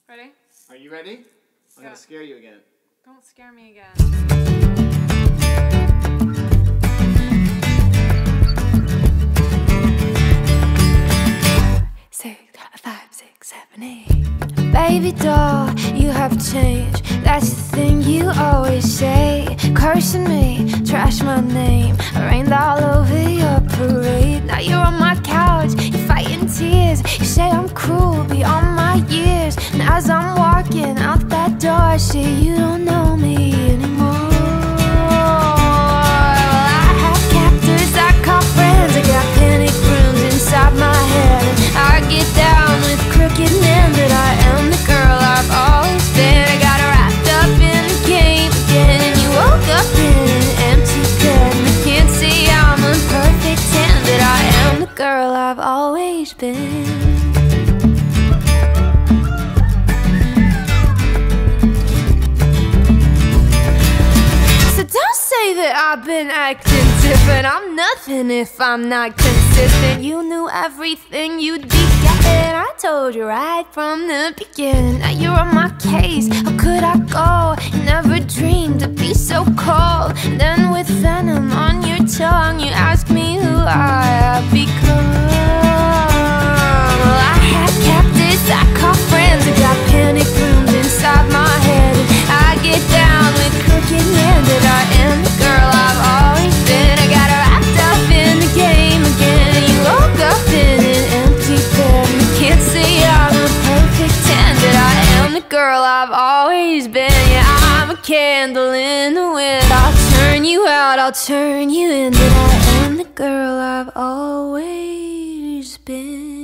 Ready? Are you ready? I'm gonna scare you again. Don't scare me again. 6, 5, 6, 7, 8. Baby doll, you have changed. That's the thing you always say. Cursing me, trash my name. I rained all over your parade. Now you're on my couch, you're fighting tears. You say I'm cruel beyond my years. And as I'm walking out that door, I say you don't know me anymore. Well, I have captors I call friends. I got panic rooms inside my head. And I get down with crooked men, but I am the girl I've always been. I got wrapped up in the game again, and you woke up in an empty bed. And I can't say I'm a perfect 10, but I am the girl I've always been. That I've been acting different. I'm nothing if I'm not consistent. You knew everything you'd be getting. I told you right from the beginning. Now you're on my case. How could I go? You never dreamed to be so cold. And then with venom on your tongue, you ask me who I have become. Well, I have captives I call friends. I got panic rooms inside my head. And I get down with crooked men, but I am the girl I've always been. I got wrapped up in the game again. You woke up in an empty bed. You can't say I'm a perfect 10, but I am the girl I've always been. Yeah, I'm a candle in the wind. I'll turn you out, I'll turn you in, but I am the girl I've always been.